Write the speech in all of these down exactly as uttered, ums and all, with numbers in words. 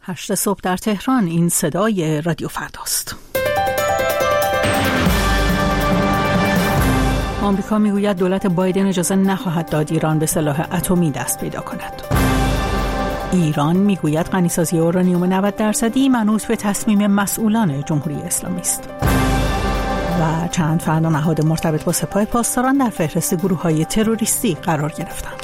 هشت صبح در تهران. این صدای رادیو فرداست. آمریکا میگوید دولت بایدن اجازه نخواهد داد ایران به سلاح اتمی دست پیدا کند. ایران میگوید غنیسازی اورانیوم نود درصدی منوط به تصمیم مسئولان جمهوری اسلامی است. و چند فرد و نهاد مرتبط با سپاه پاسداران در فهرست گروه‌های تروریستی قرار گرفتند.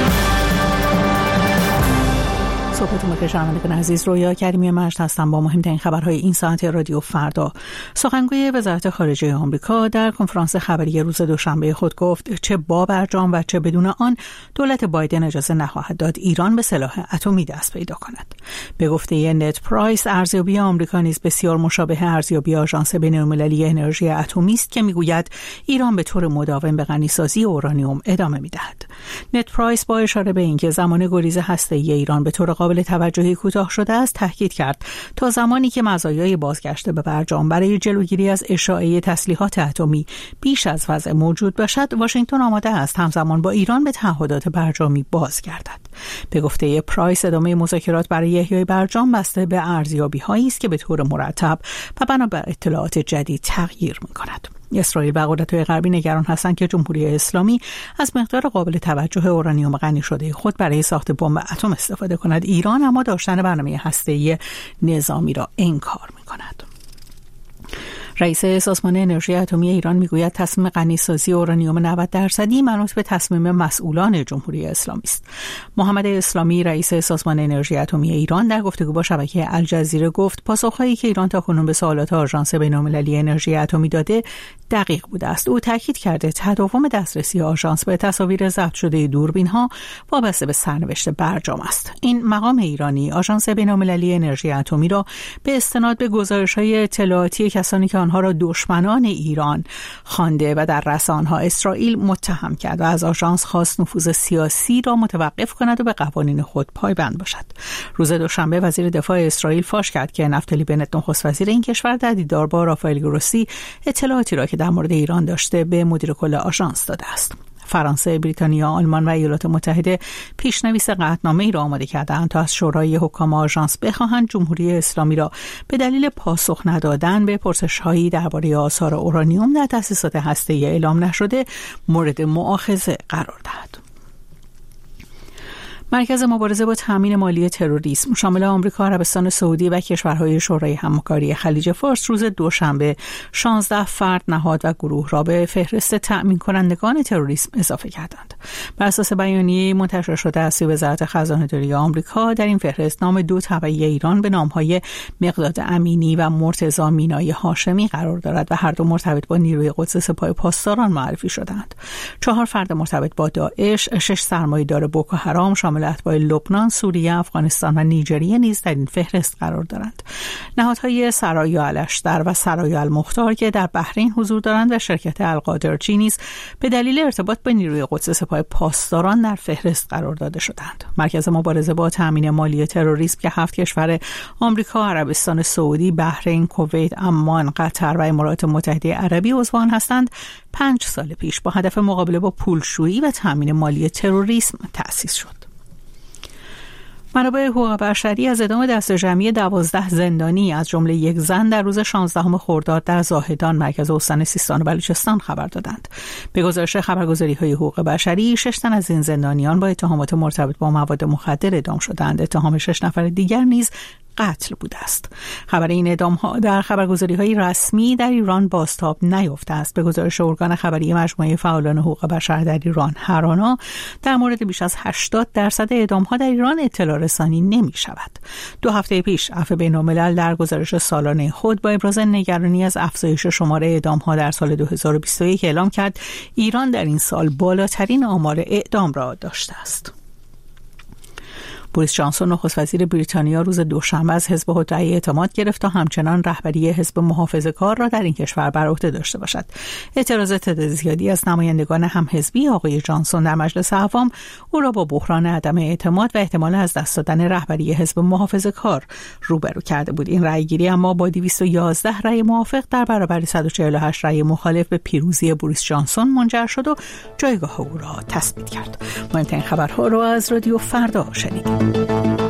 صحبتون بخیر شنوندگان عزیز، رویا کریمی مجد هستم با مهمترین خبرهای این ساعت رادیو فردا. سخنگوی وزارت خارجه آمریکا در کنفرانس خبری روز دوشنبه خود گفت چه با برجام و چه بدون آن دولت بایدن اجازه نخواهد داد ایران به سلاح اتمی دست پیدا کند. به گفته نت پرایس، ارزیابی آمریکا نیز بسیار مشابه ارزیابی آژانس بین‌المللی انرژی اتمی است که میگوید ایران به طور مداوم به غنیسازی اورانیوم ادامه می‌دهد. نت پرایس با اشاره به اینکه زمان گریز هسته‌ای ایران به طور قابل توجهی کوتاه شده است تاکید کرد تا زمانی که مزایای بازگشت به برجام برای جلوگیری از اشاعه تسلیحات اتمی بیش از وضع موجود باشد، واشنگتن آماده است همزمان با ایران به تعهدات برجامی بازگردد. به گفته پرایس، ادامه مذاکرات برای احیای برجام بسته به ارزیابی‌هایی است که به طور مرتب و بنا بر اطلاعات جدید تغییر می‌کند. اسرائیل و قدرت‌های غربی نگران هستند که جمهوری اسلامی از مقدار قابل توجه اورانیوم غنی شده خود برای ساخت بمب اتم استفاده کند. ایران اما داشتن برنامه هسته‌ای نظامی را انکار می‌کند. رئیس سازمان انرژی اتمی ایران میگوید تصمیم غنیسازی اورانیوم نود درصدی منوط به تصمیم مسئولان جمهوری اسلامی است. محمد اسلامی، رئیس سازمان انرژی اتمی ایران، در گفتگو با شبکه الجزیره گفت پاسخهایی که ایران تاکنون به سوالات آژانس بین‌المللی انرژی اتمی داده دقیق بوده است. او تاکید کرده تداوم دسترسی آژانس به تصاویر ضبط شده دوربین‌ها وابسته به سرنوشت برجام است. این مقام ایرانی آژانس بین‌المللی انرژی اتمی را به استناد به گزارش‌های اطلاعاتی کسانی که آنها را دشمنان ایران خوانده و در رسانه‌ها اسرائیل متهم کرد و از آژانس خواست نفوذ سیاسی را متوقف کند و به قوانین خود پایبند باشد. روز دوشنبه وزیر دفاع اسرائیل فاش کرد که نفتالی بنت، نخست وزیر این کشور، در دیدار با رافائل گروسی اطلاعاتی را که در مورد ایران داشته به مدیر کل آژانس داده است. فرانسه، بریتانیا، آلمان و ایالات متحده پیشنویس قطعنامه‌ای را آماده کرده‌اند تا از شورای حکام آژانس بخواهند جمهوری اسلامی را به دلیل پاسخ ندادن به پرسش‌هایی درباره آثار اورانیوم در تأسیسات هسته‌ای اعلام نشده مورد مؤاخذه قرار دهد. مرکز مبارزه با تامین مالی تروریسم شامل آمریکا، عربستان سعودی و کشورهای شورای همکاری خلیج فارس روز دوشنبه شانزده فرد، نهاد و گروه را به فهرست تأمین کنندگان تروریسم اضافه کردند. بر اساس بیانیه منتشر شده از سوی وزارت خزانه‌داری آمریکا، در این فهرست نام دو تبعی ایران به نام‌های مقداد امینی و مرتضی مینای هاشمی قرار دارد و هر دو مرتبط با نیروی قدس سپاه پاسداران معرفی شدند. چهار فرد مرتبط با داعش، شش سرمایه‌دار بوکو حرام شامل اتباع لبنان، سوریه، افغانستان و نیجریه نیز در این فهرست قرار دارند. نهادهای سرایا الاشتر و سرایا المختار که در بحرین حضور دارند و شرکت القادرچی نیز به دلیل ارتباط با نیروی قدس سپاه پاسداران در فهرست قرار داده شدند. مرکز مبارزه با تامین مالی تروریسم که هفت کشور آمریکا، عربستان سعودی، بحرین، کویت، عمان، قطر و امارات متحده عربی عضوان هستند، پنج سال پیش با هدف مقابله با پولشویی و تامین مالی تروریسم تأسیس شد. منابع حقوق بشری از اعدام دست جمعی دوازده زندانی از جمله یک زن در روز شانزدهم خرداد در زاهدان، مرکز استان سیستان و بلوچستان خبر دادند. به گزارش خبرگزاری‌های حقوق بشری، شش تن از این زندانیان با اتهامات مرتبط با مواد مخدر اعدام شدند. اتهام شش نفر دیگر نیز قتل بوده است. خبر این اعدام‌ها در خبرگزاری‌های رسمی در ایران بازتاب نیافته است. به گزارش ارگان خبری مجموعه فعالان حقوق بشر در ایران، هرانا، در مورد بیش از هشتاد درصد اعدام‌ها در ایران اطلاع رسانی نمی‌شود. دو هفته پیش عفو بین‌الملل در گزارش سالانه خود با ابراز نگرانی از افزایش شمار اعدام‌ها در سال دو هزار و بیست و یک اعلام کرد ایران در این سال بالاترین آمار اعدام را داشته است. بوریس جانسون، نخست وزیر بریتانیا، روز دوشنبه از حزب خودرأی اعتماد گرفت تا همچنان رهبری حزب محافظه‌کار را در این کشور بر عهده داشته باشد. اعتراضات تعداد زیادی از نمایندگان همحزبی آقای جانسون در مجلس عوام او را با بحران عدم اعتماد و احتمال از دست دادن رهبری حزب محافظه‌کار روبرو کرده بود. این رأیگیری اما با دویست و یازده رأی موافق در برابر صد و چهل و هشت رأی مخالف به پیروزی بوریس جانسون منجر شد و جایگاه او را تثبیت کرد. مهمترین خبرها را از رادیو فردا شنیدید.